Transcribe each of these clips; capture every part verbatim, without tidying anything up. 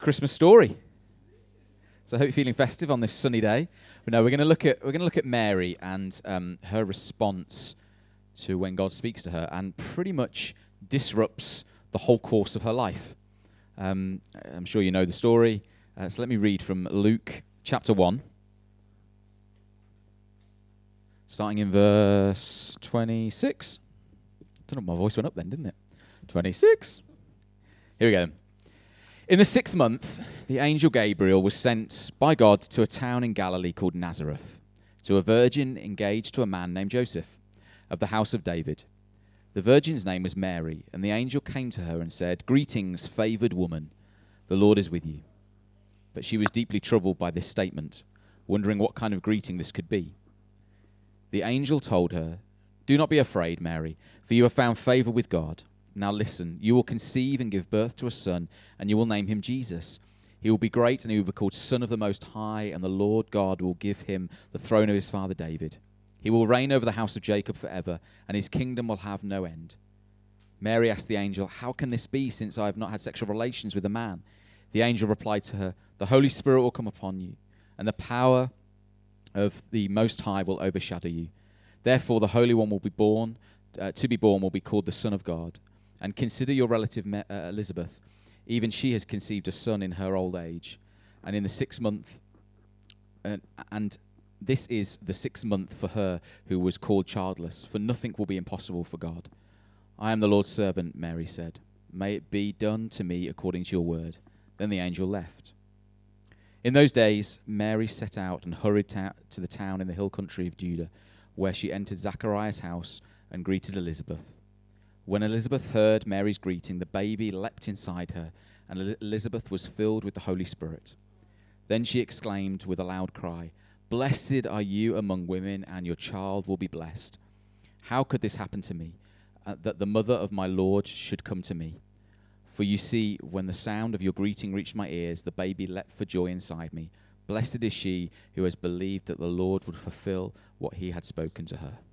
Christmas story. So I hope you're feeling festive on this sunny day. But no, we're going to look at we're going to look at Mary and um, her response to when God speaks to her, and pretty much disrupts the whole course of her life. Um, I'm sure you know the story. Uh, so let me read from Luke chapter one, starting in verse twenty-six. I don't know, my voice went up then, didn't it? twenty-six. Here we go. In the sixth month, the angel Gabriel was sent by God to a town in Galilee called Nazareth, to a virgin engaged to a man named Joseph, of the house of David. The virgin's name was Mary, and the angel came to her and said, "Greetings, favored woman, the Lord is with you." But she was deeply troubled by this statement, wondering what kind of greeting this could be. The angel told her, "Do not be afraid, Mary, for you have found favor with God. Now listen, you will conceive and give birth to a son, and you will name him Jesus. He will be great, and he will be called Son of the Most High, and the Lord God will give him the throne of his father David. He will reign over the house of Jacob forever, and his kingdom will have no end." Mary asked the angel, "How can this be, since I have not had sexual relations with a man?" The angel replied to her, "The Holy Spirit will come upon you, and the power of the Most High will overshadow you. Therefore the Holy One will be born, uh, to be born will be called the Son of God. And consider your relative uh, Elizabeth. Even she has conceived a son in her old age. And in the sixth month, uh, and this is the sixth month for her who was called childless, for nothing will be impossible for God. I am the Lord's servant," Mary said. "May it be done to me according to your word." Then the angel left. In those days, Mary set out and hurried ta- to the town in the hill country of Judah, where she entered Zachariah's house and greeted Elizabeth. When Elizabeth heard Mary's greeting, the baby leapt inside her, and Elizabeth was filled with the Holy Spirit. Then she exclaimed with a loud cry, "Blessed are you among women, and your child will be blessed. How could this happen to me, uh, that the mother of my Lord should come to me? For you see, when the sound of your greeting reached my ears, the baby leapt for joy inside me. Blessed is she who has believed that the Lord would fulfill what he had spoken to her."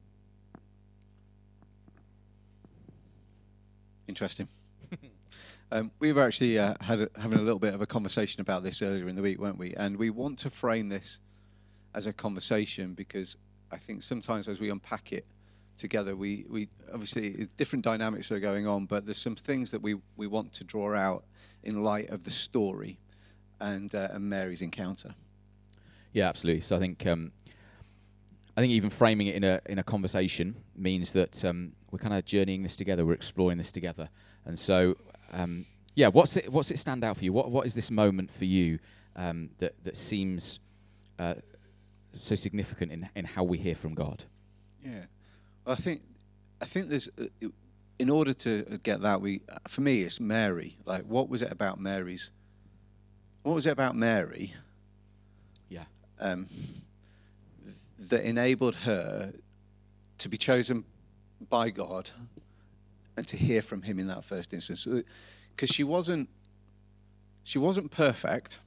Interesting. um, we were actually uh, had a, having a little bit of a conversation about this earlier in the week, weren't we? And we want to frame this as a conversation because I think sometimes as we unpack it together, we, we obviously different dynamics are going on, but there's some things that we, we want to draw out in light of the story and, uh, and Mary's encounter. Yeah, absolutely. So I think um, I think even framing it in a in a conversation means that um, we're kind of journeying this together. We're exploring this together. And so, um, yeah, what's it what's it stand out for you? What what is this moment for you um, that that seems uh, so significant in in how we hear from God? Yeah, well, I think I think there's uh, in order to get that, we for me it's Mary. Like, what was it about Mary's? What was it about Mary? Yeah. Um, that enabled her to be chosen by God and to hear from him in that first instance, because she wasn't she wasn't perfect.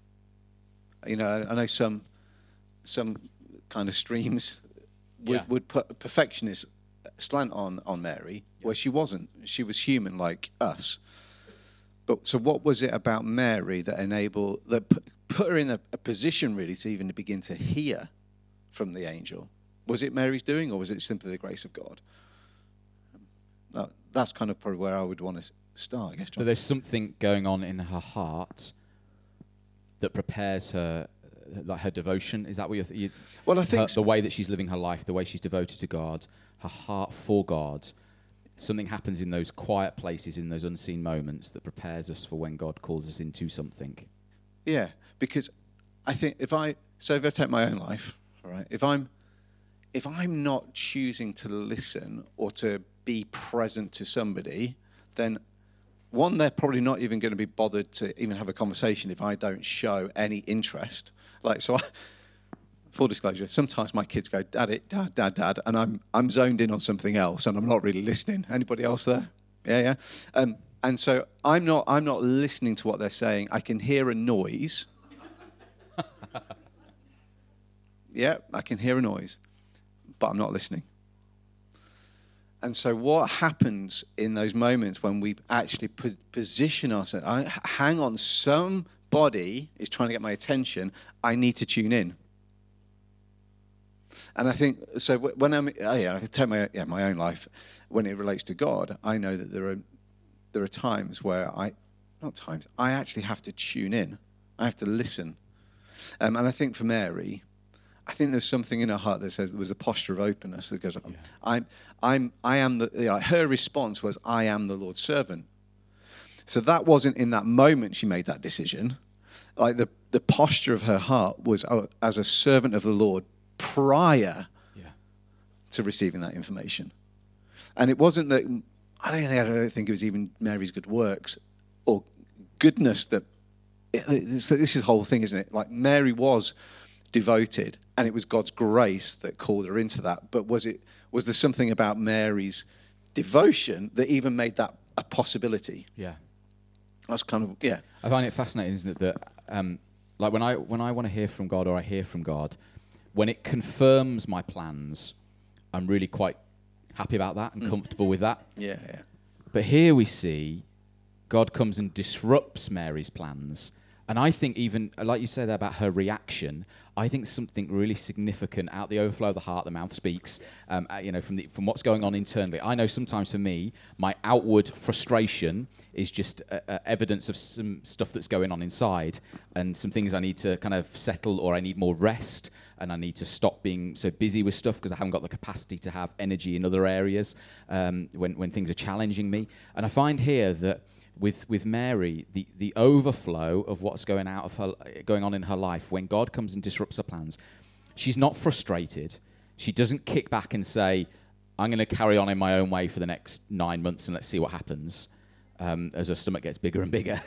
You know, I know some some kind of streams would, yeah. would put a perfectionist slant on on Mary, yeah. where she wasn't. She was human like us. But so, what was it about Mary that enabled that put, put her in a, a position really to even to begin to hear from the angel? Was it Mary's doing, or was it simply the grace of God? Um, that's kind of probably where I would want to start, I guess. John. So there's something going on in her heart that prepares her, like her devotion. Is that what you're? Th- you, well, I think her, so. The way that she's living her life, the way she's devoted to God, her heart for God. Something happens in those quiet places, in those unseen moments, that prepares us for when God calls us into something. Yeah, because I think if I so if I take my own life. All right. If I'm, if I'm not choosing to listen or to be present to somebody, then one, they're probably not even going to be bothered to even have a conversation if I don't show any interest. Like, so I, full disclosure, sometimes my kids go, "Daddy, dad, dad, dad," and I'm I'm zoned in on something else and I'm not really listening. Anybody else there? Yeah, yeah. Um, and so I'm not I'm not listening to what they're saying. I can hear a noise. Yeah, I can hear a noise, but I'm not listening. And so what happens in those moments when we actually po- position ourselves, I, hang on, somebody is trying to get my attention, I need to tune in. And I think, so when I'm, oh yeah, I can take my, yeah, my own life, when it relates to God, I know that there are, there are times where I, not times, I actually have to tune in. I have to listen. Um, and I think for Mary, I think there's something in her heart that says there was a posture of openness that goes, yeah. I'm, I'm, I am the, you know, her response was, I am the Lord's servant. So that wasn't in that moment she made that decision. Like the, the posture of her heart was oh, as a servant of the Lord prior yeah. to receiving that information. And it wasn't that, I don't, think, I don't think it was even Mary's good works or goodness that, it, this, this is the whole thing, isn't it? Like Mary was devoted, and it was God's grace that called her into that. But was it was there something about Mary's devotion that even made that a possibility? Yeah, that's kind of yeah. I find it fascinating, isn't it? That um, like when I when I want to hear from God or I hear from God, when it confirms my plans, I'm really quite happy about that and mm. comfortable with that. Yeah, yeah. But here we see God comes and disrupts Mary's plans. And I think even, like you said there about her reaction, I think something really significant out the overflow of the heart, the mouth speaks, um, uh, you know, from the, from what's going on internally. I know sometimes for me, my outward frustration is just uh, uh, evidence of some stuff that's going on inside and some things I need to kind of settle, or I need more rest, and I need to stop being so busy with stuff because I haven't got the capacity to have energy in other areas um, when, when things are challenging me. And I find here that With with Mary, the, the overflow of what's going out of her, going on in her life, when God comes and disrupts her plans, she's not frustrated. She doesn't kick back and say, "I'm going to carry on in my own way for the next nine months and let's see what happens," um, as her stomach gets bigger and bigger.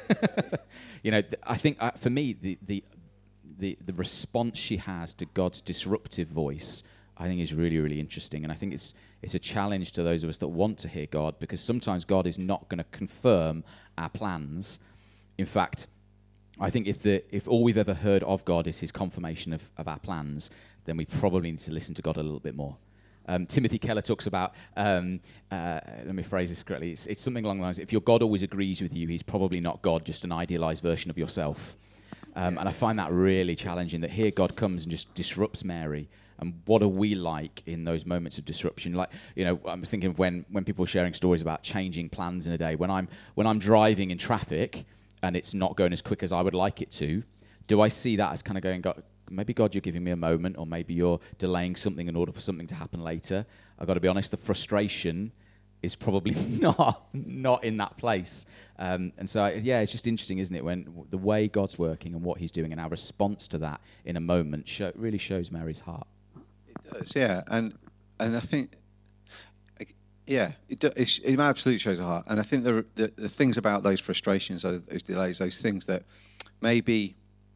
you know, th- I think uh, for me, the, the the the response she has to God's disruptive voice, I think, is really really interesting, and I think it's. It's a challenge to those of us that want to hear God, because sometimes God is not going to confirm our plans. In fact, I think if the if all we've ever heard of God is his confirmation of, of our plans, then we probably need to listen to God a little bit more. Um, Timothy Keller talks about, um, uh, let me phrase this correctly, it's, it's something along the lines, if your God always agrees with you, he's probably not God, just an idealized version of yourself. Um, and I find that really challenging, that here God comes and just disrupts Mary. And what are we like in those moments of disruption? Like, you know, I'm thinking of when, when people are sharing stories about changing plans in a day. When I'm when I'm driving in traffic and it's not going as quick as I would like it to, do I see that as kind of going, God, maybe God, you're giving me a moment, or maybe you're delaying something in order for something to happen later? I've got to be honest, the frustration is probably not not in that place. Um, and so, I, yeah, it's just interesting, isn't it, when the way God's working and what he's doing and our response to that in a moment show, really shows Mary's heart. It does, yeah, and and I think, yeah, it, do, it, it absolutely shows a heart. And I think the, the the things about those frustrations, those, those delays, those things that maybe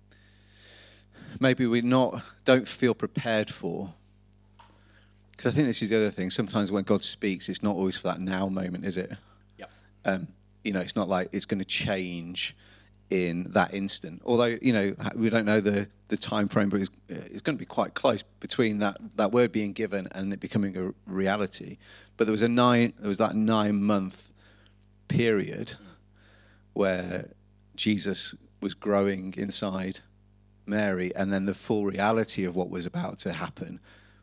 maybe we not don't feel prepared for. Because I think this is the other thing. Sometimes when God speaks, it's not always for that now moment, is it? Yep. Um, you know, it's not like it's going to change in that instant. Although, you know, we don't know the, the time frame, but it's, it's going to be quite close between that, that word being given and it becoming a reality. But there was a nine, there was that nine month period where Jesus was growing inside Mary, and then the full reality of what was about to happen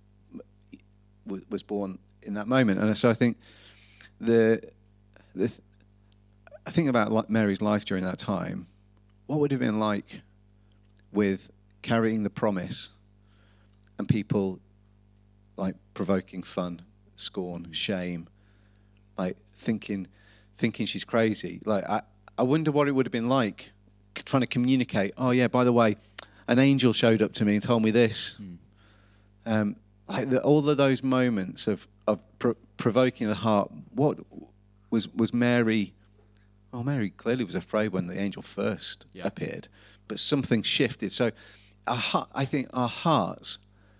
w- was born in that moment. And so I think the the th- I think about Mary's life during that time. What would it have been like with carrying the promise and people like provoking fun, scorn, shame, like thinking thinking she's crazy? Like I, I wonder what it would have been like trying to communicate, oh yeah, by the way, an angel showed up to me and told me this. Mm. Um, like the, all of those moments of, of pro- provoking the heart, what was was Mary... Well, Mary clearly was afraid when the angel first yeah. appeared, but something shifted. So our heart, I think our hearts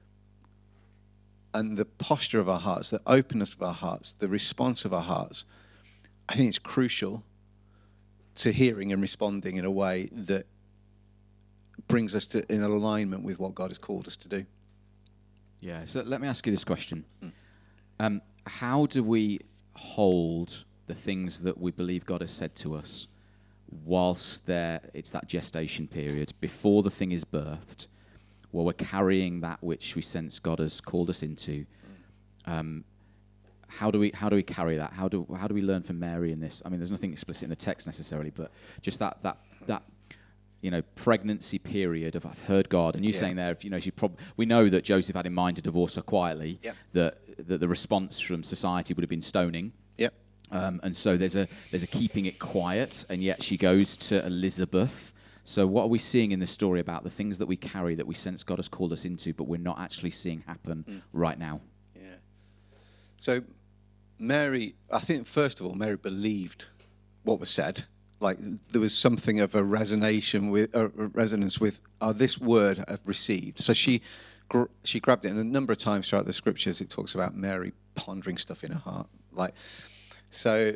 and the posture of our hearts, the openness of our hearts, the response of our hearts, I think it's crucial to hearing and responding in a way that brings us to in alignment with what God has called us to do. Yeah, so let me ask you this question. Mm. Um, how do we hold the things that we believe God has said to us whilst there it's that gestation period before the thing is birthed, while we're carrying that which we sense God has called us into? Um, how do we how do we carry that? How do how do we learn from Mary in this? I mean, there's nothing explicit in the text necessarily, but just that that that you know pregnancy period of I've heard God, and you yeah. saying there, if, you know, she prob- we know that Joseph had in mind to divorce her quietly. Yep. That that the response from society would have been stoning. Yep. Um, and so there's a there's a keeping it quiet, and yet she goes to Elizabeth. So what are we seeing in this story about the things that we carry that we sense God has called us into, but we're not actually seeing happen mm. right now? Yeah. So Mary, I think first of all, Mary believed what was said. Like there was something of a resonation with a resonance with oh, this word I've received. So she gr- she grabbed it, and a number of times throughout the scriptures it talks about Mary pondering stuff in her heart. Like so,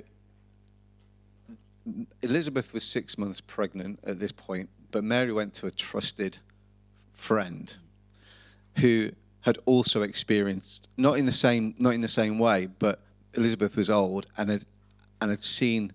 Elizabeth was six months pregnant at this point, but Mary went to a trusted friend who had also experienced not in the same not in the same way, but Elizabeth was old and had and had seen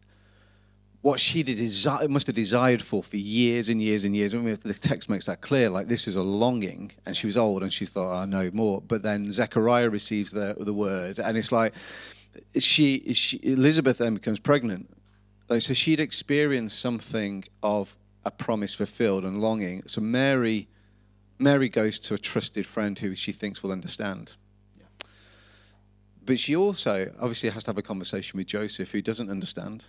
what she desi- must have desired for for years and years and years. I mean, the text makes that clear. Like this is a longing, and she was old, and she thought, "I know more." But then Zechariah receives the the word, and it's like she, she Elizabeth then becomes pregnant. Like, so she'd experienced something of a promise fulfilled and longing. So Mary, Mary goes to a trusted friend who she thinks will understand. But she also obviously has to have a conversation with Joseph, who doesn't understand.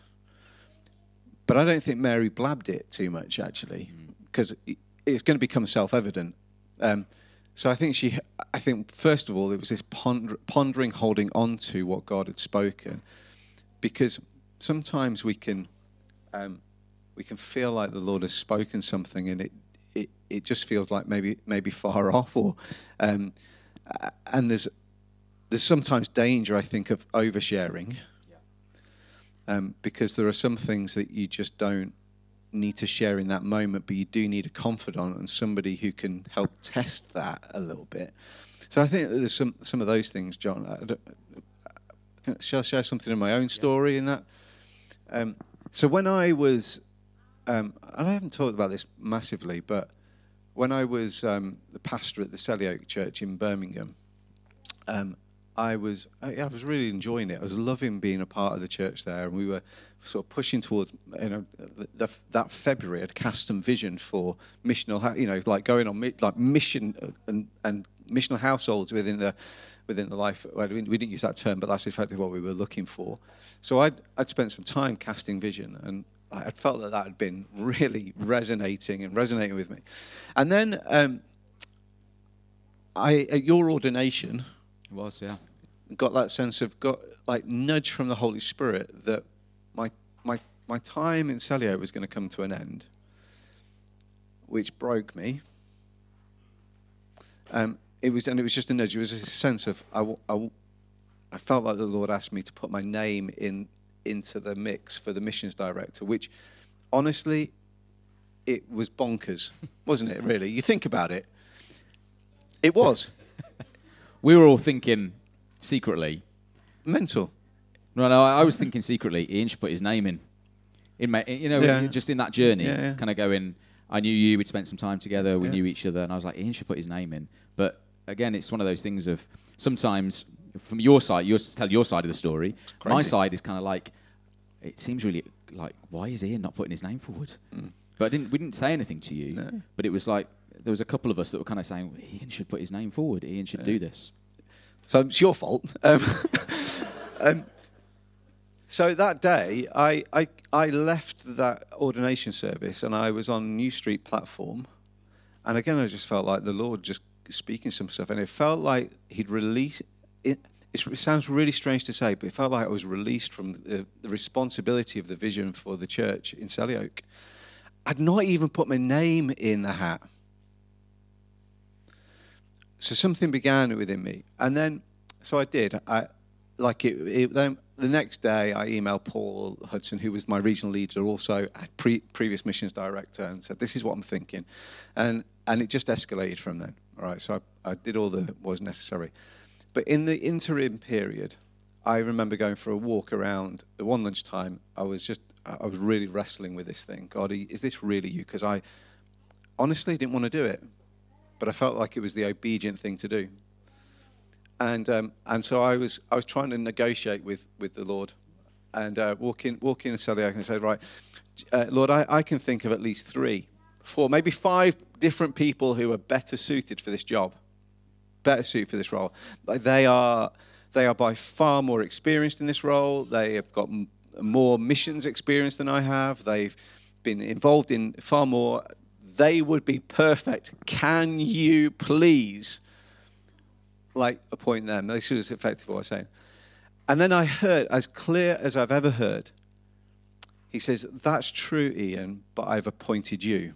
But I don't think Mary blabbed it too much, actually, because mm. it's going to become self-evident. Um, so I think she, I think first of all, it was this ponder, pondering, holding on to what God had spoken, because sometimes we can, um, we can feel like the Lord has spoken something, and it, it, it just feels like maybe maybe far off, or, um, and there's. There's sometimes danger, I think, of oversharing, yeah. um, because there are some things that you just don't need to share in that moment, but you do need a confidant and somebody who can help test that a little bit. So I think there's some some of those things, John. I don't, shall I share something in my own story yeah. in that? Um, so when I was, um, and I haven't talked about this massively, but when I was um, the pastor at the Selly Oak Church in Birmingham, um, I was I, I was really enjoying it. I was loving being a part of the church there, and we were sort of pushing towards, you know, the, the, that February I'd cast some vision for missional, you know, like going on like mission and, and missional households within the within the life. Well, we didn't use that term, but that's effectively what we were looking for. So I'd I'd spent some time casting vision, and I felt that that had been really resonating and resonating with me. And then um, I at your ordination. It was, yeah. Got that sense of got like nudge from the Holy Spirit that my my my time in Selly was going to come to an end, which broke me. Um, it was and it was just a nudge. It was a sense of I, I, I felt like the Lord asked me to put my name in into the mix for the missions director, which honestly, it was bonkers, wasn't it? Really, you think about it, it was. We were all thinking secretly. Mental. No, no, I was thinking secretly, Ian should put his name in. in my, you know, yeah. just in that journey, yeah, yeah. kind of going, I knew you, we'd spent some time together, we yeah. knew each other, and I was like, Ian should put his name in. But again, it's one of those things of, sometimes, from your side, you tell your side of the story. My side is kind of like, it seems really like, why is Ian not putting his name forward? Mm. But I didn't. we didn't say anything to you, no. but it was like, there was a couple of us that were kind of saying, Ian should put his name forward. Ian should yeah. do this. So it's your fault. Um, um, so that day, I, I I left that ordination service and I was on New Street platform. And again, I just felt like the Lord just speaking some stuff. And it felt like he'd released it. It sounds really strange to say, but it felt like I was released from the, the responsibility of the vision for the church in Selly Oak. I'd not even put my name in the hat. So something began within me, and then, so I did. I, like it. it then the next day, I emailed Paul Hudson, who was my regional leader, also a pre, previous missions director, and said, "This is what I'm thinking," and and it just escalated from then. All right, so I, I did all that was necessary, but But in the interim period, I remember going for a walk around. At one lunchtime, I was just, I was really wrestling with this thing. God, is this really you? Because I honestly didn't want to do it, but I felt like it was the obedient thing to do. And um, and so I was I was trying to negotiate with, with the Lord, and uh, walk in walk in and Sally and say, right, uh, Lord, I, I can think of at least three, four, maybe five different people who are better suited for this job, better suited for this role. Like they are they are by far more experienced in this role. They have got m- more missions experience than I have. They've been involved in far more. They would be perfect. Can you please? Like appoint them. This was effectively what I was saying. And then I heard, as clear as I've ever heard, he says, that's true, Ian, but I've appointed you.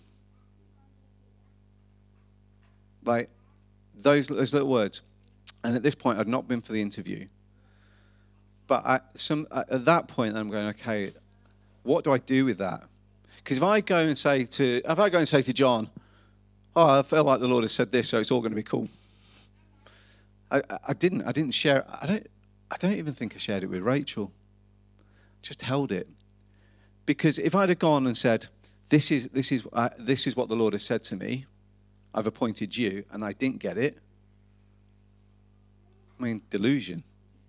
Like those, those little words. And at this point, I'd not been for the interview. But I, some, at that point, I'm going, okay, what do I do with that? Because if I go and say to, if I go and say to John, oh, I feel like the Lord has said this, so it's all going to be cool. I, I didn't. I didn't share. I don't. I don't even think I shared it with Rachel. Just held it, because if I'd have gone and said, "This is this is uh, this is what the Lord has said to me. I've appointed you," and I didn't get it. I mean, delusion.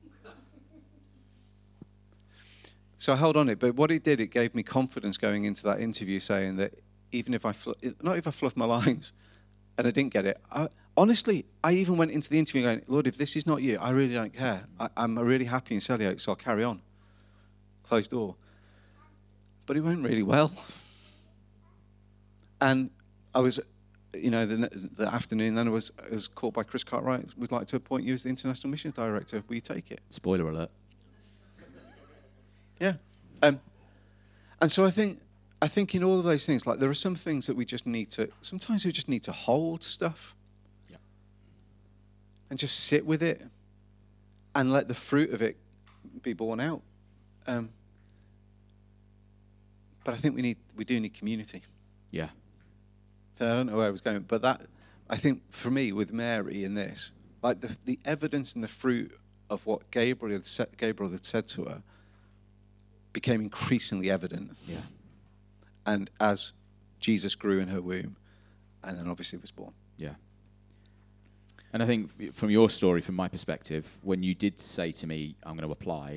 So I held on it. But what it did, it gave me confidence going into that interview, saying that even if I fl- not if I fluffed my lines, and I didn't get it. I, Honestly, I even went into the interview going, Lord, if this is not you, I really don't care. I, I'm really happy in Selly Oaks, so I'll carry on. Closed door. But it went really well. And I was, you know, the, the afternoon, then I was, I was called by Chris Cartwright. We'd like to appoint you as the International Missions Director. Will you take it? Spoiler alert. Yeah. Um, and so I think, I think in all of those things, like there are some things that we just need to, sometimes we just need to hold stuff. And just sit with it and let the fruit of it be born out. Um, but I think we need we do need community. Yeah. So I don't know where I was going, but that I think for me with Mary in this, like the the evidence and the fruit of what Gabriel had said, Gabriel had said to her became increasingly evident. Yeah. And as Jesus grew in her womb, and then obviously was born. Yeah. And I think from your story, from my perspective, when you did say to me, I'm going to apply,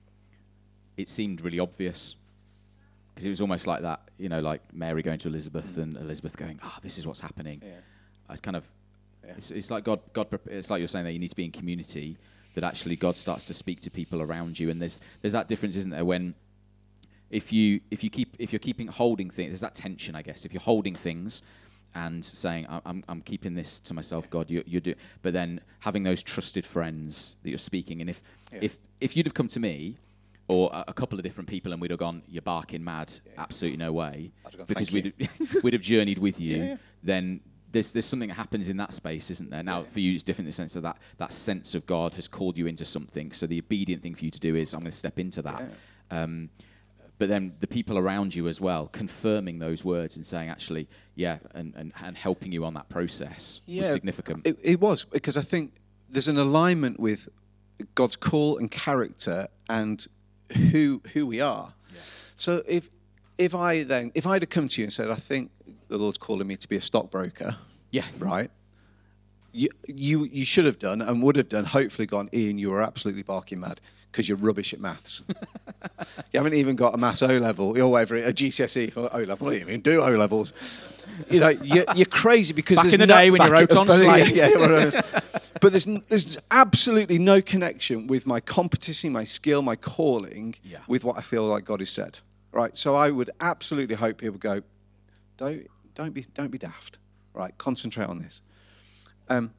it seemed really obvious. Because it was almost like that, you know, like Mary going to Elizabeth and Elizabeth going, ah, oh, this is what's happening. Yeah. I kind of, yeah. it's, it's like God, God, it's like you're saying that you need to be in community, that actually God starts to speak to people around you. And there's there's that difference, isn't there, when if you if you keep if you're keeping holding things, there's that tension, I guess. If you're holding things and saying, I'm I'm keeping this to myself, God, you you do, but then having those trusted friends that you're speaking, and if yeah. if if you'd have come to me or a, a couple of different people and we'd have gone, you're barking mad, yeah. absolutely no way, gone, because we'd have, we'd have journeyed with you, yeah, yeah. then there's there's something that happens in that space, isn't there? Now, yeah. for you, it's different in the sense of that that sense of God has called you into something. So the obedient thing for you to do is, I'm going to step into that. Yeah. Um, but then the people around you as well, confirming those words and saying, actually, yeah, and, and, and helping you on that process yeah, was significant. It, it was, because I think there's an alignment with God's call and character and who who we are. Yeah. So if if I then, if I'd have come to you and said, I think the Lord's calling me to be a stockbroker, yeah, right, you, you, you should have done and would have done, hopefully gone, Ian, you are absolutely barking mad because you're rubbish at maths. You haven't even got a maths O-level or whatever, a G C S E or O-level. What do you even do O-levels? You know, you're, you're crazy because back there's in the no, day when you wrote on slates. Yeah, yeah, but there's there's absolutely no connection with my competency, my skill, my calling, yeah. with what I feel like God has said. Right? So I would absolutely hope people go, don't don't be don't be daft. Right? Concentrate on this. Um,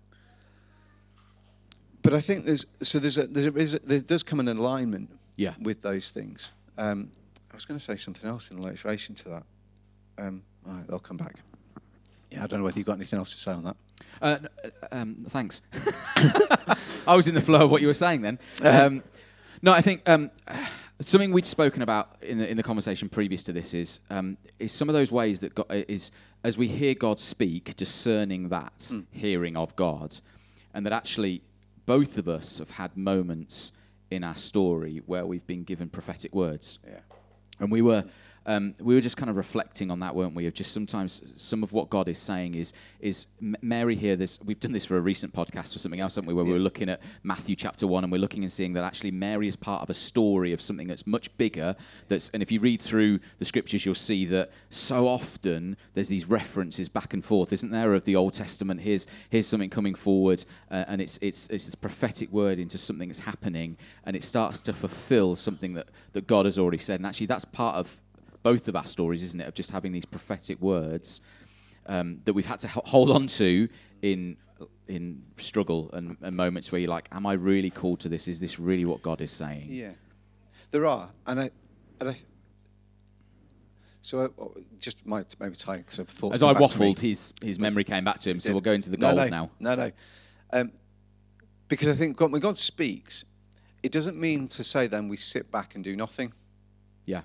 but I think there's so there's a, there is a, there does come an alignment yeah. with those things. Um, I was going to say something else in relation to that. Um, all right, they'll come back. Yeah, I don't know whether you've got anything else to say on that. Uh, um, thanks. I was in the flow of what you were saying then. Um, no, I think um, something we'd spoken about in the, in the conversation previous to this is um, is some of those ways that God, is as we hear God speak, discerning that mm. hearing of God, and that actually both of us have had moments in our story where we've been given prophetic words. Yeah. And we were um, we were just kind of reflecting on that, weren't we? Of just sometimes some of what God is saying is is M- Mary here. This we've done this for a recent podcast or something else, haven't we? Where yeah. we were looking at Matthew chapter one, and we're looking and seeing that actually Mary is part of a story of something that's much bigger. That's and if you read through the scriptures, you'll see that so often there's these references back and forth, isn't there, of the Old Testament? Here's here's something coming forward, uh, and it's it's it's this prophetic word into something that's happening, and it starts to fulfill something that that God has already said. And actually, that's part of both of our stories, isn't it, of just having these prophetic words um, that we've had to h- hold on to in in struggle and, and moments where you're like, am I really called to this? Is this really what God is saying? Yeah, there are. And I, and I so I, just might maybe tie, because I've thought... As I waffled, his, his memory came back to him, so we'll go into the gold no, no, now. No, no. Um, because I think God, when God speaks, it doesn't mean to say then we sit back and do nothing. Yeah.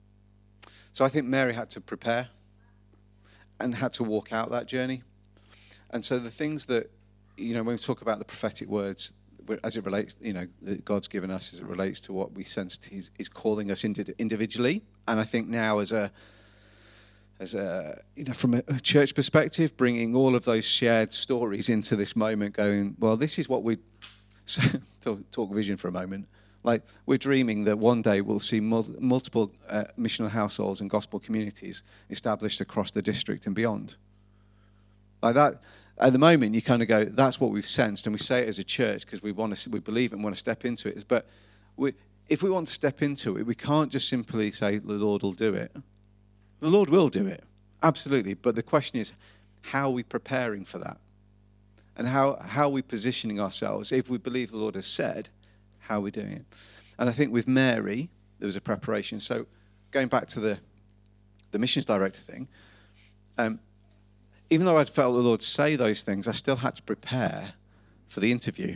So I think Mary had to prepare and had to walk out that journey. And so the things that, you know, when we talk about the prophetic words, as it relates, you know, that God's given us as it relates to what we sense he's, he's calling us indi- individually. And I think now as a, as a, you know, from a, a church perspective, bringing all of those shared stories into this moment going, well, this is what we, so, talk, talk vision for a moment. Like, we're dreaming that one day we'll see mul- multiple uh, missional households and gospel communities established across the district and beyond. Like that, at the moment, you kind of go, that's what we've sensed, and we say it as a church because we want to, we believe it and want to step into it. But we, if we want to step into it, we can't just simply say the Lord will do it. The Lord will do it, absolutely. But the question is, how are we preparing for that? And how, how are we positioning ourselves? If we believe the Lord has said, how are we doing it? And I think with Mary, there was a preparation. So going back to the, the missions director thing, um, even though I'd felt the Lord say those things, I still had to prepare for the interview.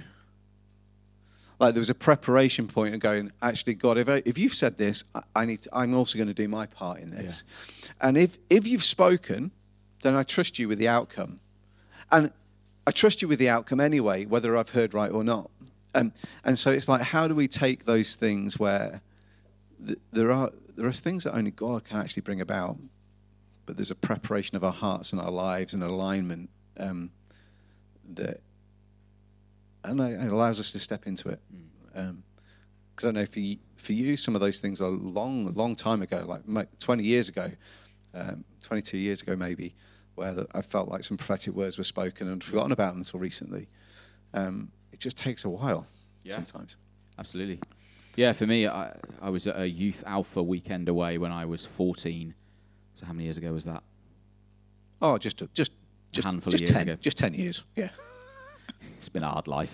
Like, there was a preparation point of going, actually, God, if, I, if you've said this, I, I need to, I'm also going to do my part in this. Yeah. And if, if you've spoken, then I trust you with the outcome. And I trust you with the outcome anyway, whether I've heard right or not. Um, and so it's like, how do we take those things where th- there are there are things that only God can actually bring about, but there's a preparation of our hearts and our lives and alignment um, that, and it allows us to step into it. Because um, I know for you, for you, some of those things are long, long time ago, like twenty years ago, um, twenty-two years ago maybe, where I felt like some prophetic words were spoken and I'd forgotten about them until recently. Um, It just takes a while yeah. sometimes. Absolutely. Yeah, for me, I, I was at a Youth Alpha weekend away when I was fourteen. So how many years ago was that? Oh, just a, just just a handful just of years ten, ago. Just ten years. Yeah. It's been a hard life.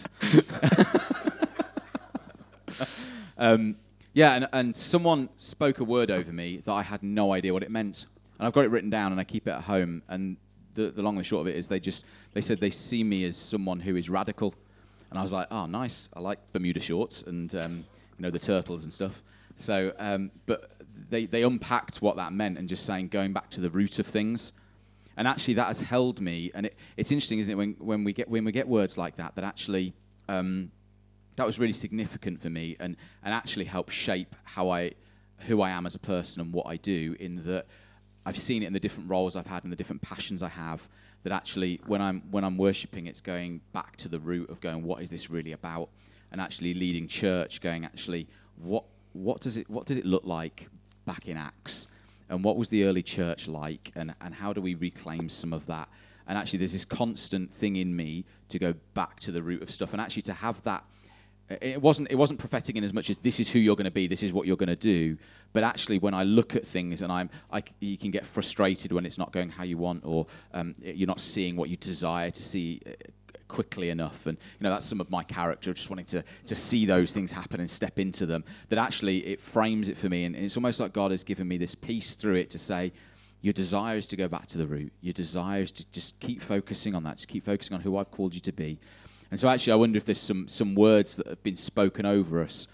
um, yeah, and, and someone spoke a word over me that I had no idea what it meant, and I've got it written down and I keep it at home. And the, the long and the short of it is, they just they said they see me as someone who is radical. And I was like, oh, nice. I like Bermuda shorts and, um, you know, the turtles and stuff. So, um, but they, they unpacked what that meant and just saying going back to the root of things. And actually that has held me. And it, it's interesting, isn't it, when, when we get when we get words like that, that actually, um, that was really significant for me and, and actually helped shape how I, who I am as a person and what I do, in that I've seen it in the different roles I've had and the different passions I have. That actually, when I'm when I'm worshiping, it's going back to the root of going, what is this really about? And actually leading church, going, actually, what what does it what did it look like back in Acts? And what was the early church like? And and how do we reclaim some of that? And actually, there's this constant thing in me to go back to the root of stuff, and actually to have that. It wasn't it wasn't prophetic in as much as this is who you're going to be, this is what you're going to do. But actually, when I look at things and I'm, I, you can get frustrated when it's not going how you want, or um, you're not seeing what you desire to see quickly enough. And you know, that's some of my character, just wanting to to see those things happen and step into them. That actually it frames it for me, and it's almost like God has given me this peace through it to say, your desire is to go back to the root. Your desire is to just keep focusing on that. Just keep focusing on who I've called you to be. And so actually, I wonder if there's some some words that have been spoken over us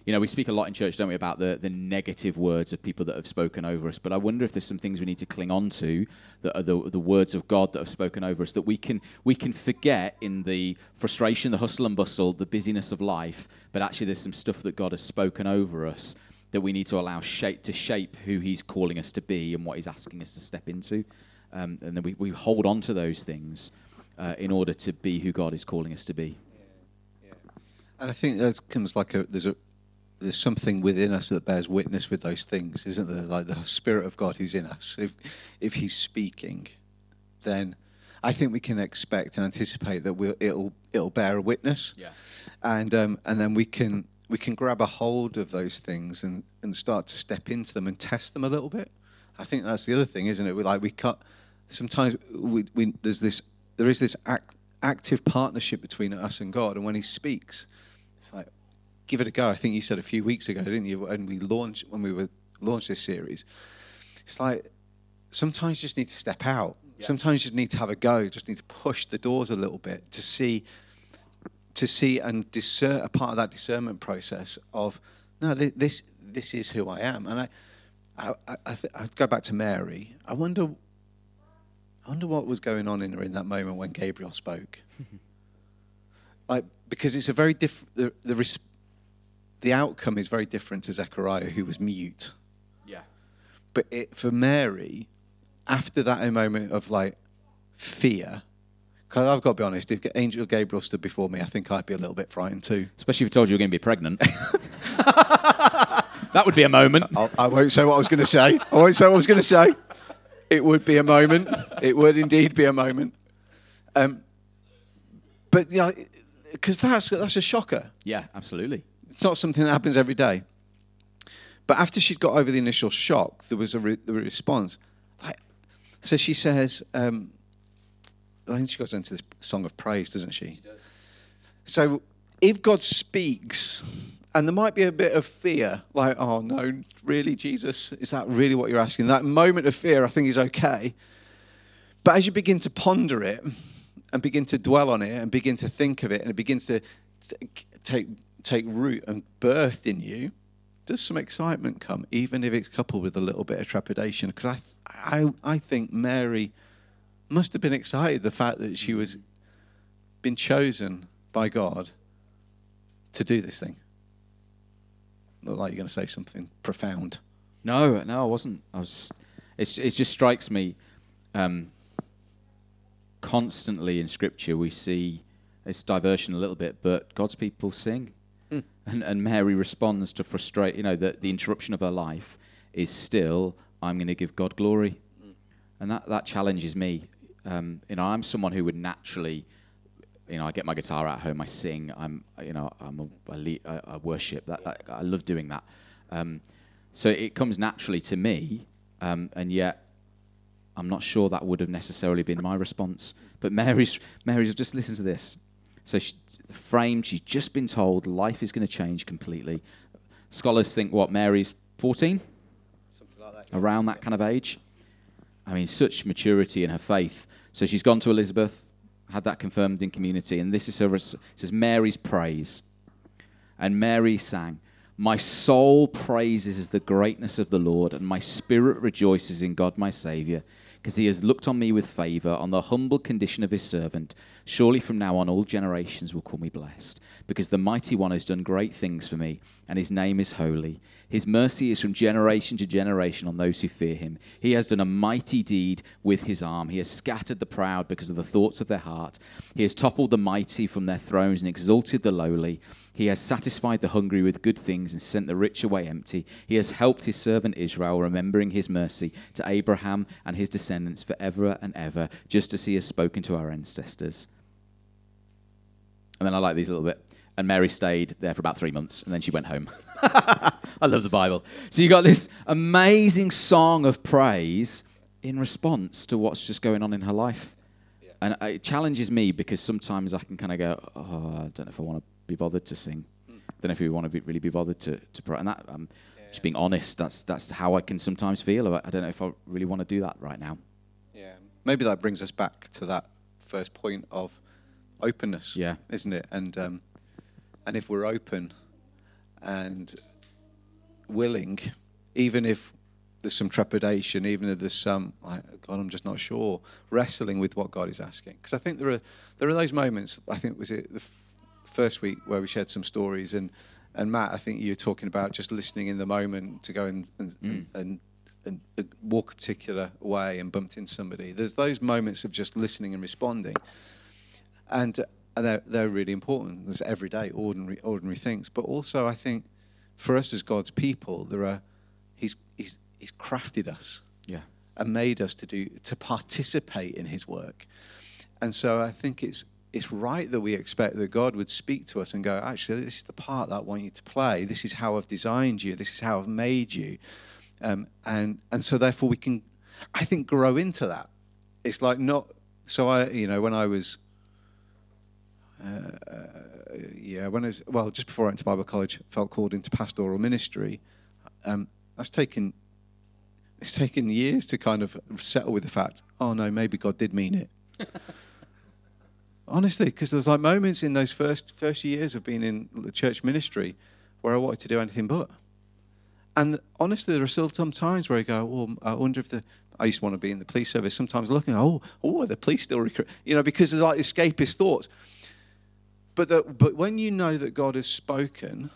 you know, we speak a lot in church, don't we, about the, the negative words of people that have spoken over us. But I wonder if there's some things we need to cling on to that are the, the words of God that have spoken over us, that we can we can forget in the frustration, the hustle and bustle, the busyness of life. But actually there's some stuff that God has spoken over us that we need to allow shape to shape who he's calling us to be and what he's asking us to step into. Um, and then we, we hold on to those things uh, in order to be who God is calling us to be. Yeah, yeah. And I think that comes like a there's a there's something within us that bears witness with those things, isn't there? Like the Spirit of God who's in us. If if he's speaking, then I think we can expect and anticipate that we'll, it'll it'll bear a witness. Yeah. And um, and then we can we can grab a hold of those things and, and start to step into them and test them a little bit. I think that's the other thing, isn't it? We like we cut sometimes we, we there's this there is this act, active partnership between us and God, and when he speaks, it's like, give it a go. I think you said a few weeks ago, didn't you, when we launched when we were launched this series? It's like sometimes you just need to step out. Yeah. Sometimes you just need to have a go. You just need to push the doors a little bit to see, to see and discern a part of that discernment process of no, this this is who I am. And I, I, I, I, th- I go back to Mary. I wonder, I wonder what was going on in her in that moment when Gabriel spoke. Like because it's a very different the the. Res- The outcome is very different to Zechariah, who was mute. Yeah. But it, for Mary, after that moment of like fear, because I've got to be honest, if Angel Gabriel stood before me, I think I'd be a little bit frightened too. Especially if he told you you were going to be pregnant. That would be a moment. I'll, I won't say what I was going to say. I won't say what I was going to say. It would be a moment. It would indeed be a moment. Um, but yeah, you know, because that's that's a shocker. Yeah, absolutely. It's not something that happens every day. But after she'd got over the initial shock, there was a, re- a response. Like, so she says, um, I think she goes into this song of praise, doesn't she? She does. So if God speaks, and there might be a bit of fear, like, oh no, really, Jesus? Is that really what you're asking? That moment of fear, I think, is okay. But as you begin to ponder it, and begin to dwell on it, and begin to think of it, and it begins to take... take root and birthed in you, does some excitement come, even if it's coupled with a little bit of trepidation? Because I, I, I think Mary must have been excited the fact that she was been chosen by God to do this thing. Look like you're going to say something profound. No, no, I wasn't. I was. It's, it just strikes me. Um, constantly in Scripture, we see it's diversion a little bit, but God's people sing. Mm. And, and Mary responds to frustrate, you know, the, the interruption of her life is still, I'm going to give God glory. Mm. And that, that challenges me. Um, you know, I'm someone who would naturally, you know, I get my guitar out at home, I sing, I'm, you know, I'm a, a lead, I, I worship. That, that I love doing that. Um, so it comes naturally to me, um, and yet I'm not sure that would have necessarily been my response. But Mary's, Mary's, just listen to this. So she, framed, she's just been told life is going to change completely. Scholars think, what, Mary's fourteen? Something like that. Yeah. Around that kind of age. I mean, such maturity in her faith. So she's gone to Elizabeth, had that confirmed in community, and this is her, it says Mary's praise. And Mary sang, my soul praises the greatness of the Lord, and my spirit rejoices in God my Saviour, because he has looked on me with favour, on the humble condition of his servant. Surely from now on all generations will call me blessed, because the Mighty One has done great things for me, and his name is holy. His mercy is from generation to generation on those who fear him. He has done a mighty deed with his arm. He has scattered the proud because of the thoughts of their heart. He has toppled the mighty from their thrones and exalted the lowly. He has satisfied the hungry with good things and sent the rich away empty. He has helped his servant Israel, remembering his mercy to Abraham and his descendants forever and ever, just as he has spoken to our ancestors. And then I like these a little bit. And Mary stayed there for about three months, and then she went home. I love the Bible. So you got this amazing song of praise in response to what's just going on in her life. Yeah. And it challenges me because sometimes I can kind of go, oh, I don't know if I want to be bothered to sing. Mm. I don't know if we want to be, really be bothered to, to pray. And that, um, yeah. just being honest, that's that's how I can sometimes feel. I don't know if I really want to do that right now. Yeah, maybe that brings us back to that first point of openness, yeah, isn't it? And um, and if we're open and willing, even if there's some trepidation, even if there's some, like, God, I'm just not sure, wrestling with what God is asking. Because I think there are there are those moments, I think was it the f- first week where we shared some stories, and, and Matt, I think you were talking about just listening in the moment to go and and, mm. and, and, and walk a particular way and bumped into somebody. There's those moments of just listening and responding. And, and they're, they're really important. There's everyday, ordinary ordinary things. But also I think for us as God's people, there are he's he's He's crafted us, yeah, and made us to do to participate in His work, and so I think it's it's right that we expect that God would speak to us and go, actually, this is the part that I want you to play. This is how I've designed you. This is how I've made you, um, and and so therefore we can, I think, grow into that. It's like not so I you know when I was. Uh, yeah, when I was well, just before I went to Bible college, felt called into pastoral ministry. Um, that's taken. It's taken years to kind of settle with the fact, oh no, maybe God did mean it. Honestly, because there was like moments in those first first years of being in the church ministry where I wanted to do anything but. And honestly, there are still some times where I go, well, I wonder if the, I used to want to be in the police service, sometimes looking, oh, oh, are the police still recruit, you know, because there's like escapist thoughts. But the, but when you know that God has spoken,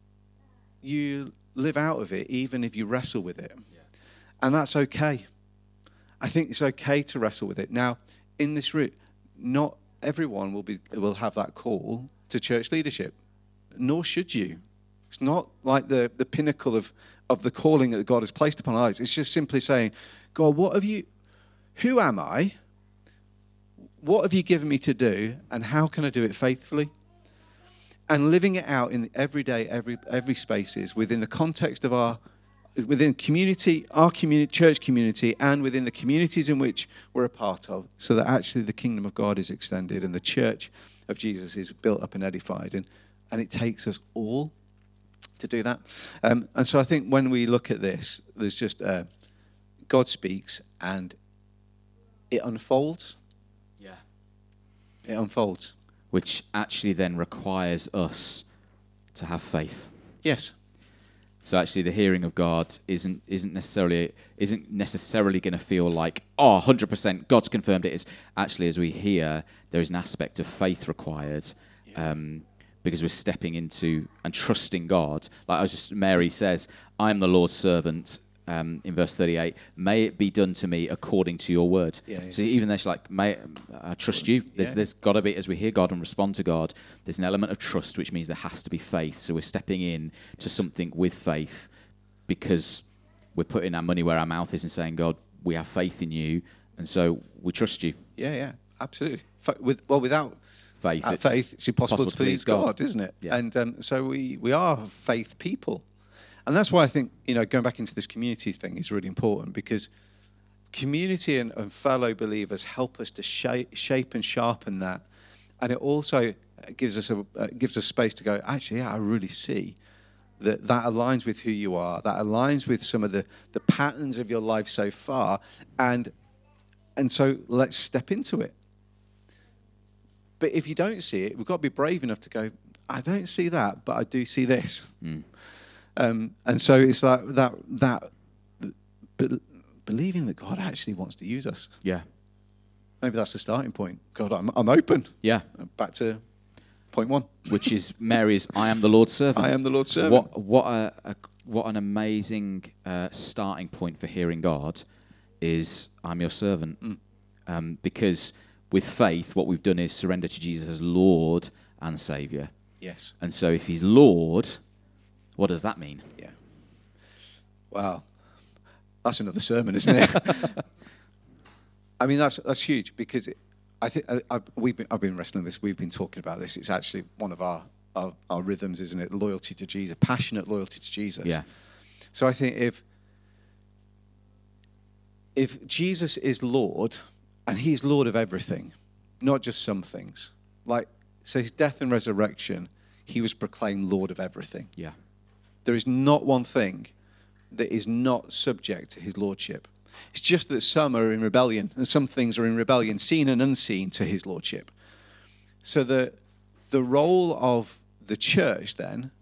you live out of it, even if you wrestle with it. And that's okay. I think it's okay to wrestle with it. Now, in this route, not everyone will be will have that call to church leadership, nor should you. It's not like the, the pinnacle of, of the calling that God has placed upon our lives. It's just simply saying, God, what have you, who am I? What have you given me to do? And how can I do it faithfully? And living it out in the everyday, every every spaces within the context of our within community, our community, church community, and within the communities in which we're a part of, so that actually the kingdom of God is extended and the church of Jesus is built up and edified. And, and it takes us all to do that. Um, and so I think when we look at this, there's just uh, God speaks and it unfolds. Yeah. It unfolds. Which actually then requires us to have faith. Yes. So actually, the hearing of God isn't isn't necessarily isn't necessarily going to feel like, oh, one hundred percent God's confirmed it. It's actually, as we hear, there is an aspect of faith required, yeah. um, because we're stepping into and trusting God. Like I was just, Mary says, "I am the Lord's servant." Um, in verse thirty-eight, may it be done to me according to your word. Yeah, yeah. So even though she's like, may I trust you? There's, yeah. there's got to be, as we hear God and respond to God, there's an element of trust, which means there has to be faith. So we're stepping in to something with faith because we're putting our money where our mouth is and saying, God, we have faith in you, and so we trust you. Yeah, yeah, absolutely. With, well, without faith, it's, faith, it's impossible to please God, God, isn't it? Yeah. And um, so we, we are faith people. And that's why I think, you know, going back into this community thing is really important, because community and, and fellow believers help us to shape, shape and sharpen that. And it also gives us a uh, gives us space to go, actually, yeah, I really see that that aligns with who you are, that aligns with some of the, the patterns of your life so far. And, and so let's step into it. But if you don't see it, we've got to be brave enough to go, I don't see that, but I do see this. Mm. Um, and so it's like that that be, believing that God actually wants to use us. Yeah. Maybe that's the starting point. God, I'm I'm open. Yeah. Back to point one, which is Mary's "I am the Lord's servant." I am the Lord's servant. What what a, a what an amazing uh, starting point for hearing God is "I'm your servant," mm. um, because with faith, what we've done is surrender to Jesus as Lord and Saviour. Yes. And so, if He's Lord, what does that mean? Yeah. Wow. That's another sermon, isn't it? I mean, that's that's huge, because it, I think I, I, we've been, I've been wrestling with this. We've been talking about this. It's actually one of our, our, our rhythms, isn't it? Loyalty to Jesus, passionate loyalty to Jesus. Yeah. So I think if if Jesus is Lord, and He's Lord of everything, not just some things. Like, so His death and resurrection, He was proclaimed Lord of everything. Yeah. There is not one thing that is not subject to His lordship. It's just that some are in rebellion, and some things are in rebellion, seen and unseen, to His lordship. So the the role of the church then,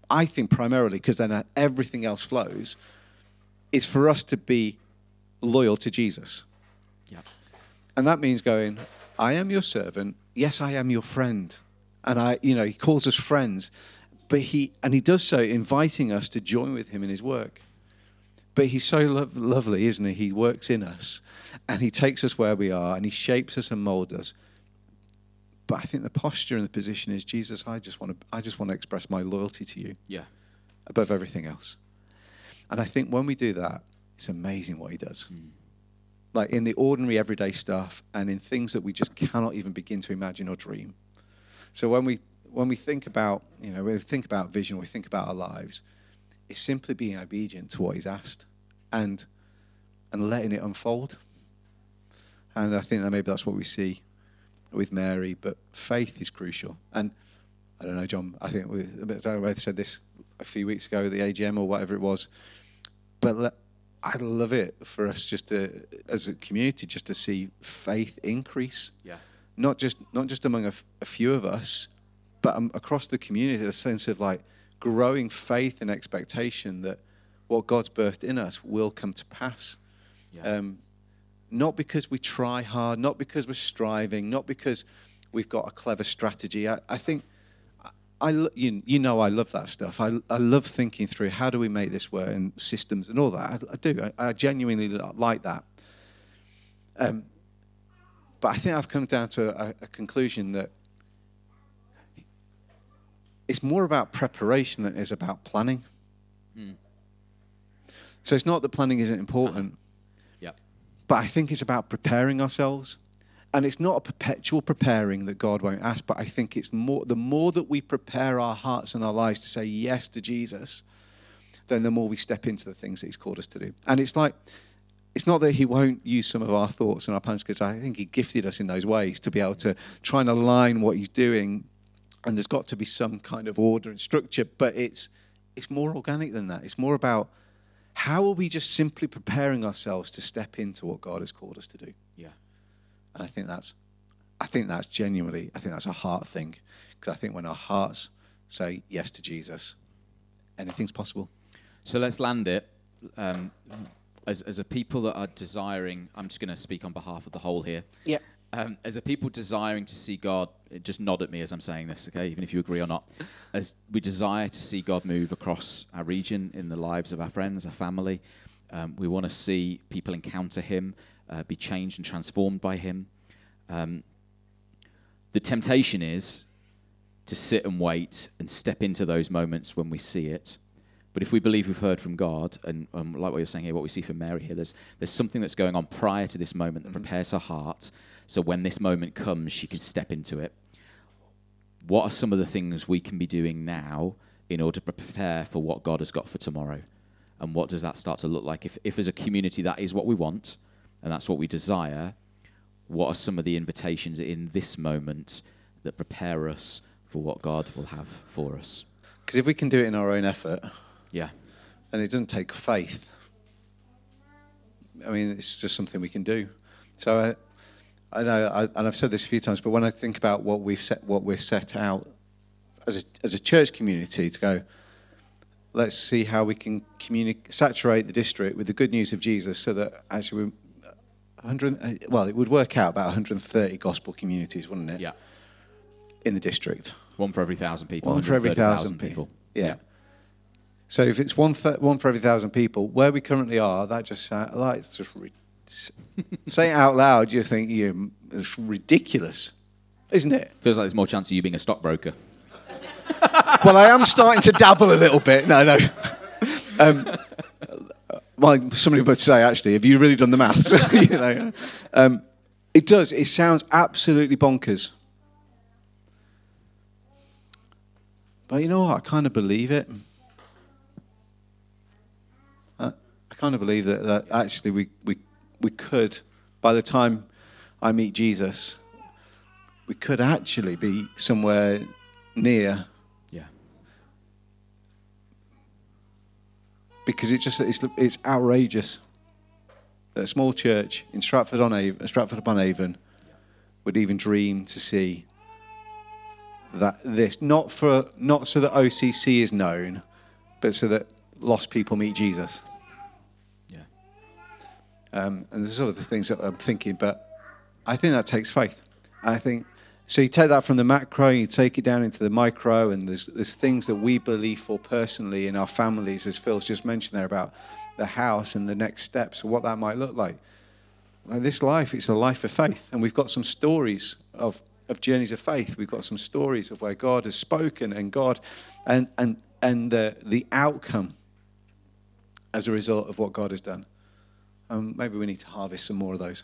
I think primarily, because then everything else flows, is for us to be loyal to Jesus. Yeah. And that means going, I am your servant. Yes, I am your friend. And I, you know, he calls us friends. But he, and he does so inviting us to join with him in his work. But he's so lo- lovely, isn't he? He works in us and he takes us where we are and he shapes us and molds us. But I think the posture and the position is, Jesus, I just want to, I just want to express my loyalty to you. Yeah. Above everything else. And I think when we do that, it's amazing what he does. Mm. Like in the ordinary everyday stuff and in things that we just cannot even begin to imagine or dream. So when we when we think about, you know, when we think about vision, we think about our lives, it's simply being obedient to what he's asked and and letting it unfold. And I think that maybe that's what we see with Mary, but faith is crucial. And I don't know, John, I think we, I don't know whether I said this a few weeks ago at the A G M or whatever it was, but let, I'd love it for us just to, as a community, just to see faith increase. Yeah. Not just not just among a, f- a few of us, but um, across the community, a sense of like growing faith and expectation that what God's birthed in us will come to pass. Yeah. Um, not because we try hard, not because we're striving, not because we've got a clever strategy. I, I think, I, I you, you know I love that stuff. I, I love thinking through how do we make this work and systems and all that. I, I do. I, I genuinely like that. Um, but I think I've come down to a, a conclusion that it's more about preparation than it is about planning. Mm. So it's not that planning isn't important. Yep. But I think it's about preparing ourselves. And it's not a perpetual preparing that God won't ask, but I think it's more, the more that we prepare our hearts and our lives to say yes to Jesus, then the more we step into the things that he's called us to do. And it's like, it's not that he won't use some of our thoughts and our plans, because I think he gifted us in those ways to be able to try and align what he's doing. And there's got to be some kind of order and structure, but it's it's more organic than that. It's more about how are we just simply preparing ourselves to step into what God has called us to do. Yeah. And I think that's, I think that's genuinely, I think that's a heart thing. Because I think when our hearts say yes to Jesus, anything's possible. So let's land it. Um, as, as a people that are desiring, I'm just going to speak on behalf of the whole here. Yeah. Um, as a people desiring to see God, just nod at me as I'm saying this, okay, even if you agree or not. As we desire to see God move across our region, in the lives of our friends, our family, um, we want to see people encounter him, uh, be changed and transformed by him. Um, the temptation is to sit and wait and step into those moments when we see it. But if we believe we've heard from God, and um, like what you're saying here, what we see from Mary here, there's there's something that's going on prior to this moment that mm-hmm. prepares her heart, so when this moment comes, she can step into it. What are some of the things we can be doing now in order to prepare for what God has got for tomorrow? And what does that start to look like? If, if as a community that is what we want, and that's what we desire, what are some of the invitations in this moment that prepare us for what God will have for us? Because if we can do it in our own effort, yeah, then it doesn't take faith. I mean, it's just something we can do. So I, I know, I, and I've said this a few times, but when I think about what we've set, what we're set out as a as a church community to go, let's see how we can communicate, saturate the district with the good news of Jesus, so that actually we, one hundred, well, it would work out about one hundred thirty gospel communities, wouldn't it? Yeah. In the district. One for every thousand people. One for every thousand people. Yeah. yeah. So if it's one th- one for every thousand people, where we currently are, that just sounds like it's just re- say it out loud. You think you it's ridiculous, isn't it? Feels like there's more chance of you being a stockbroker. Well, I am starting to dabble a little bit. No, no. Um, well, somebody would say, actually, have you really done the maths? you know, um, it does. It sounds absolutely bonkers. But you know what? I kind of believe it. I, I kind of believe that, that actually we, we we could, by the time I meet Jesus, we could actually be somewhere near. Yeah. Because it just it's it's outrageous that a small church in Stratford on Avon, Stratford upon Avon, would even dream to see that this, not for not so that O C C is known, but so that lost people meet Jesus. Yeah. Um, and there's other things that I'm thinking, but I think that takes faith. I think so. You take that from the macro, you take it down into the micro, and there's there's things that we believe for personally in our families, as Phil's just mentioned there about the house and the next steps and what that might look like. Like this life, it's a life of faith, and we've got some stories of, of journeys of faith. We've got some stories of where God has spoken, and God, and and and the the outcome as a result of what God has done. Um, maybe we need to harvest some more of those.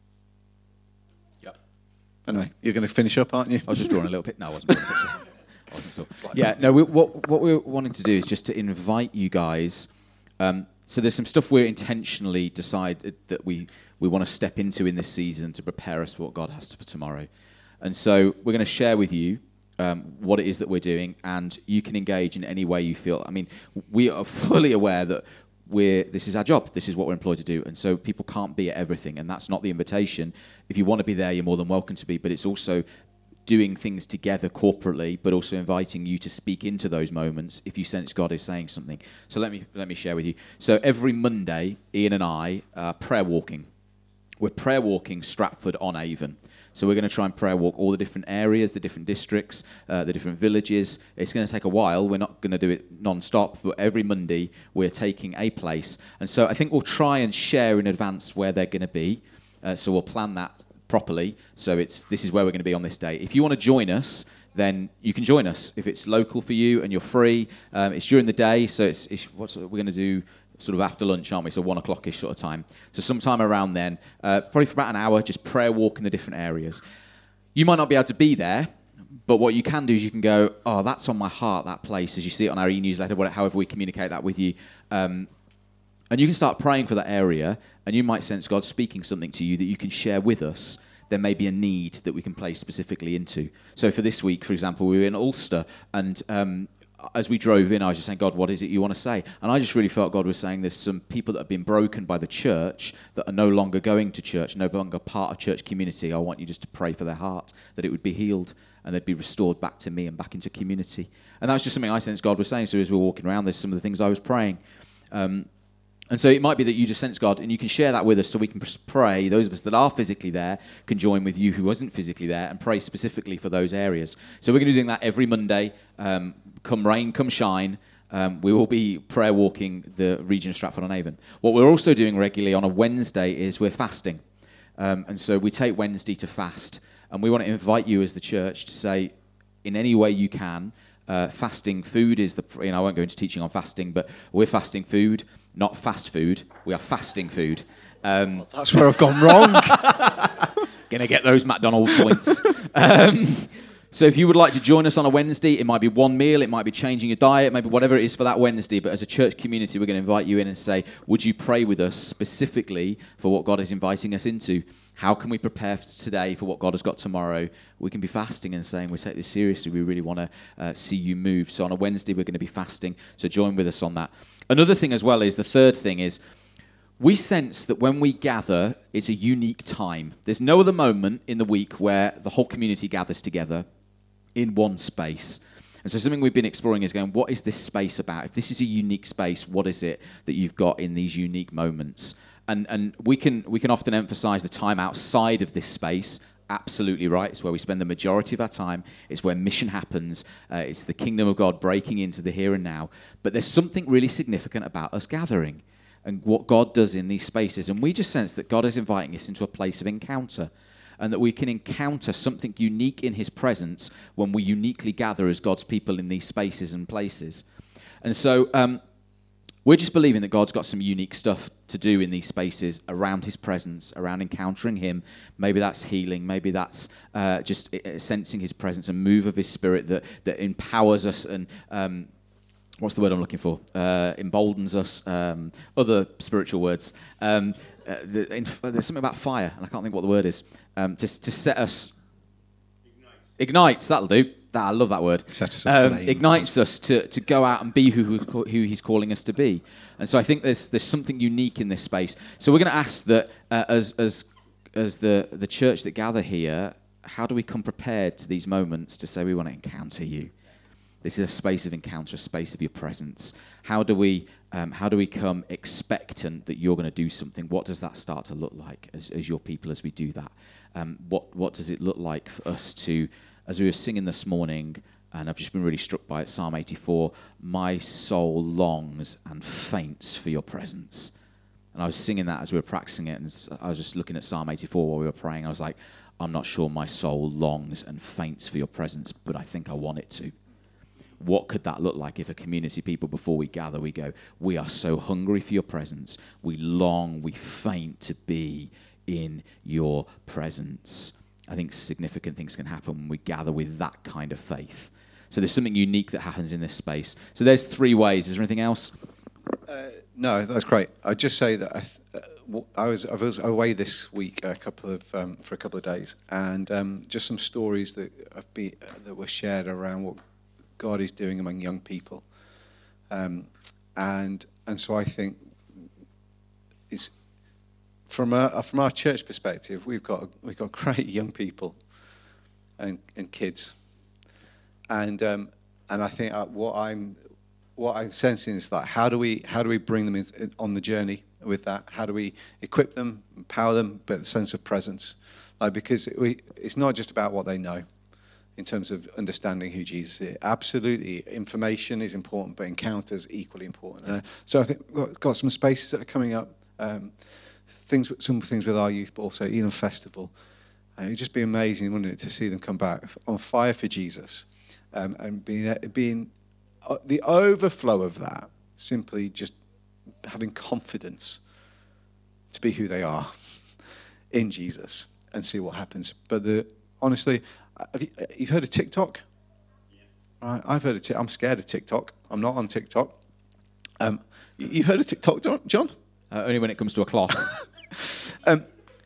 Yep. Anyway, you're going to finish up, aren't you? I was just drawing a little bit. No, I wasn't. I wasn't so. Yeah, no. We, what what we're wanting to do is just to invite you guys. Um, so there's some stuff we're intentionally decided that we. we want to step into in this season to prepare us for what God has for tomorrow. And so we're going to share with you um, what it is that we're doing, and you can engage in any way you feel. I mean, we are fully aware that we're this is our job. This is what we're employed to do. And so people can't be at everything, and that's not the invitation. If you want to be there, you're more than welcome to be, but it's also doing things together corporately, but also inviting you to speak into those moments if you sense God is saying something. So let me let me share with you. So every Monday, Ian and I are prayer walking. We're prayer walking Stratford on Avon. So we're going to try and prayer walk all the different areas, the different districts, uh, the different villages. It's going to take a while. We're not going to do it non-stop, but every Monday we're taking a place. And so I think we'll try and share in advance where they're going to be. Uh, so we'll plan that properly. So it's this is where we're going to be on this day. If you want to join us, then you can join us. If it's local for you and you're free, um, it's during the day. So it's, it's what we're going to do. Sort of after lunch, aren't we? So one o'clock-ish sort of time. So sometime around then, uh, probably for about an hour, just prayer walk in the different areas. You might not be able to be there, but what you can do is you can go, oh, that's on my heart, that place, as you see it on our e-newsletter, whatever, however we communicate that with you. Um, and you can start praying for that area, and you might sense God speaking something to you that you can share with us. There may be a need that we can play specifically into. So for this week, for example, we were in Ulster, and um, as we drove in, I was just saying, God, what is it you want to say? And I just really felt God was saying there's some people that have been broken by the church that are no longer going to church, no longer part of church community. I want you just to pray for their heart, that it would be healed and they'd be restored back to me and back into community. And that was just something I sensed God was saying. So as we were walking around, there's some of the things I was praying. Um, And so it might be that you just sense God, and you can share that with us so we can pray. Those of us that are physically there can join with you who wasn't physically there and pray specifically for those areas. So we're going to be doing that every Monday. Um, come rain, come shine. Um, we will be prayer walking the region of Stratford-on-Avon. What we're also doing regularly on a Wednesday is we're fasting. Um, and so we take Wednesday to fast. And we want to invite you as the church to say, in any way you can, uh, fasting food is the, you know, I won't go into teaching on fasting, but we're fasting food. Not fast food. We are fasting food. Um, well, that's where I've gone wrong. Gonna get those McDonald's points. um, so if you would like to join us on a Wednesday, it might be one meal, it might be changing your diet, maybe whatever it is for that Wednesday. But as a church community, we're going to invite you in and say, would you pray with us specifically for what God is inviting us into? How can we prepare today for what God has got tomorrow? We can be fasting and saying, we take this seriously. We really want to uh, see you move. So on a Wednesday, we're going to be fasting. So join with us on that. Another thing as well is, the third thing is, we sense that when we gather, it's a unique time. There's no other moment in the week where the whole community gathers together in one space. And so something we've been exploring is going, what is this space about? If this is a unique space, what is it that you've got in these unique moments? And and we can we can often emphasize the time outside of this space. Absolutely right. It's where we spend the majority of our time. It's where mission happens. Uh, it's the kingdom of God breaking into the here and now. But there's something really significant about us gathering and what God does in these spaces. And we just sense that God is inviting us into a place of encounter, and that we can encounter something unique in his presence when we uniquely gather as God's people in these spaces and places. And so um, we're just believing that God's got some unique stuff to do in these spaces around his presence, around encountering him. Maybe that's healing. Maybe that's uh, just uh, sensing his presence, a move of his spirit that, that empowers us and, um, what's the word I'm looking for? Uh, emboldens us, um, other spiritual words. Um, uh, the, in, uh, there's something about fire, and I can't think what the word is. Um, to, to set us... Ignites. Ignites, that'll do. That, I love that word. Set us um, aflame. Ignites us to, to go out and be who, who who he's calling us to be. And so I think there's there's something unique in this space. So we're going to ask that uh, as as as the, the church that gather here, how do we come prepared to these moments to say we want to encounter you? This is a space of encounter, a space of your presence. How do we um, how do we come expectant that you're going to do something? What does that start to look like as, as your people as we do that? Um, what what does it look like for us to, as we were singing this morning, and I've just been really struck by it, Psalm eighty-four, my soul longs and faints for your presence. And I was singing that as we were practicing it, and I was just looking at Psalm eighty-four while we were praying. I was like, I'm not sure my soul longs and faints for your presence, but I think I want it to. What could that look like if a community of people, before we gather, we go, we are so hungry for your presence. We long, we faint to be in your presence. I think significant things can happen when we gather with that kind of faith. So there's something unique that happens in this space. So there's three ways. Is there anything else? Uh, no, that's great. I'd just say that I, th- uh, I was I was away this week a couple of um, for a couple of days, and um, just some stories that have been uh, that were shared around what God is doing among young people, um, and and so I think it's from our from our church perspective, we've got we've got great young people and and kids, and um, and I think what I'm what I'm sensing is that how do we how do we bring them in, on the journey with that? How do we equip them, empower them, but a sense of presence, like because we it's not just about what they know. In terms of understanding who Jesus is. Absolutely, information is important, but encounters equally important. Uh, so I think we've got some spaces that are coming up, um, things, some things with our youth, but also Elam Festival. Uh, it'd just be amazing, wouldn't it, to see them come back on fire for Jesus, um, and being, being uh, the overflow of that, simply just having confidence to be who they are in Jesus and see what happens. But the honestly, Have you, you've heard of TikTok? Yeah. Right, I've heard of TikTok. I'm scared of TikTok. I'm not on TikTok. Um, you've heard of TikTok, John? Uh, only when it comes to a clock. um,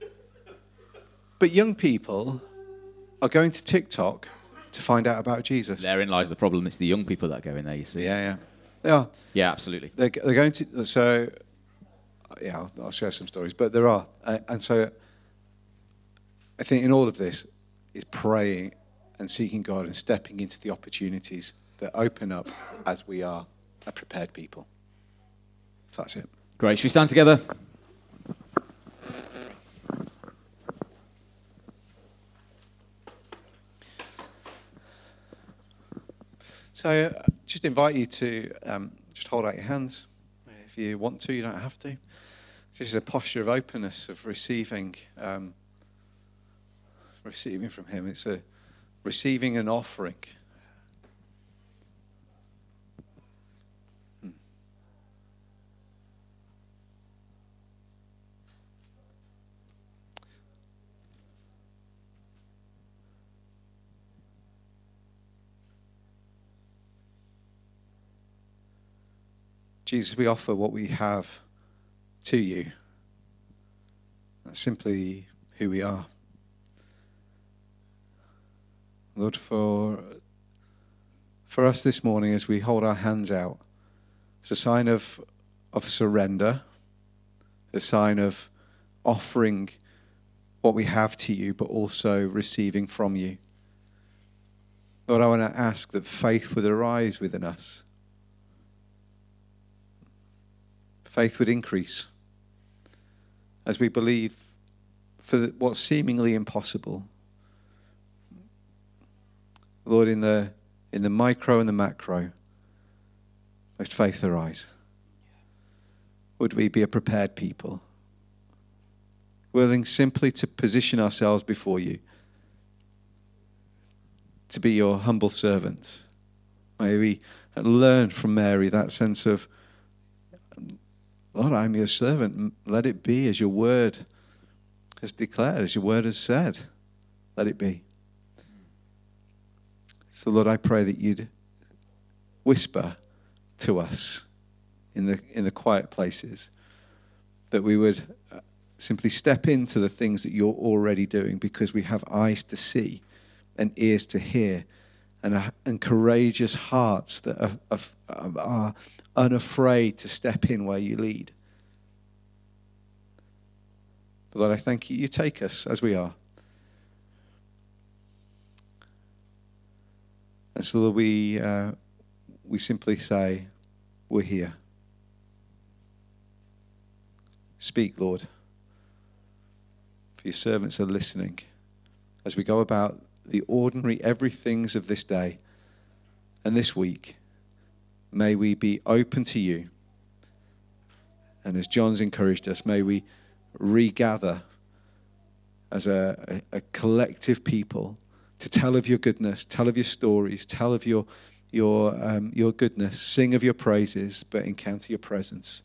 but young people are going to TikTok to find out about Jesus. Therein lies the problem. It's the young people that go in there, you see. Yeah, yeah. They are. Yeah, absolutely. They're, they're going to... So, yeah, I'll, I'll share some stories. But there are. Uh, and so I think in all of this, is praying and seeking God and stepping into the opportunities that open up as we are a prepared people. So that's it. Great. Should we stand together? So uh, just invite you to um, just hold out your hands. If you want to, you don't have to. Just a posture of openness, of receiving um receiving from him. It's a receiving an offering. Hmm. Jesus, we offer what we have to you. That's simply who we are. Lord, for for us this morning as we hold our hands out, it's a sign of of surrender, a sign of offering what we have to you, but also receiving from you. Lord, I want to ask that faith would arise within us. Faith would increase as we believe for what's seemingly impossible. Lord, in the in the micro and the macro, let faith arise. Would we be a prepared people, willing simply to position ourselves before you, to be your humble servants? May we learn from Mary that sense of, Lord, I'm your servant. Let it be as your word has declared, as your word has said. Let it be. So, Lord, I pray that you'd whisper to us in the in the quiet places, that we would simply step into the things that you're already doing, because we have eyes to see and ears to hear and, uh, and courageous hearts that are, are, are unafraid to step in where you lead. But Lord, I thank you, you take us as we are. And so Lord, we, uh, we simply say, we're here. Speak, Lord. For your servants are listening. As we go about the ordinary everythings of this day and this week, may we be open to you. And as John's encouraged us, may we regather as a, a, a collective people to tell of your goodness, tell of your stories, tell of your, your, um, your goodness, sing of your praises, but encounter your presence.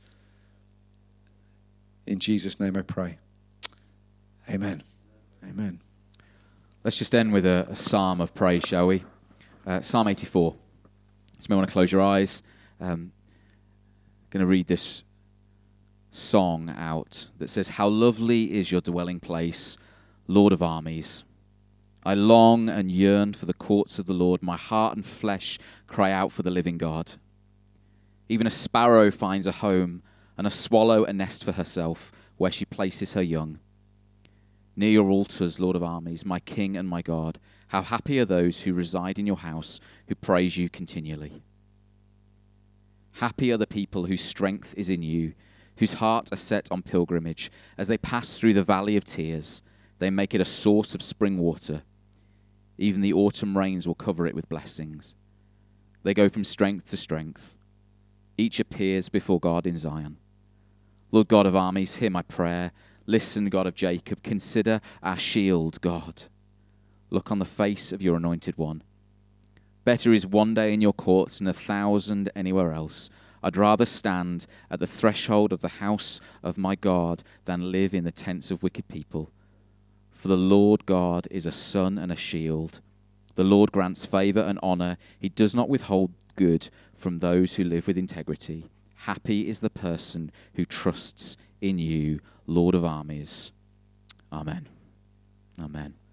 In Jesus' name I pray. Amen. Amen. Let's just end with a, a psalm of praise, shall we? Uh, Psalm eighty-four. So you may want to close your eyes. Um, going to read this song out that says, "How lovely is your dwelling place, Lord of armies. I long and yearn for the courts of the Lord. My heart and flesh cry out for the living God. Even a sparrow finds a home, and a swallow a nest for herself, where she places her young. Near your altars, Lord of armies, my King and my God, how happy are those who reside in your house, who praise you continually. Happy are the people whose strength is in you, whose hearts are set on pilgrimage. As they pass through the valley of tears, they make it a source of spring water. Even the autumn rains will cover it with blessings. They go from strength to strength. Each appears before God in Zion. Lord God of armies, hear my prayer. Listen, God of Jacob, consider our shield, God. Look on the face of your anointed one. Better is one day in your courts than a thousand anywhere else. I'd rather stand at the threshold of the house of my God than live in the tents of wicked people. For the Lord God is a sun and a shield. The Lord grants favor and honor. He does not withhold good from those who live with integrity. Happy is the person who trusts in you, Lord of armies. Amen. Amen.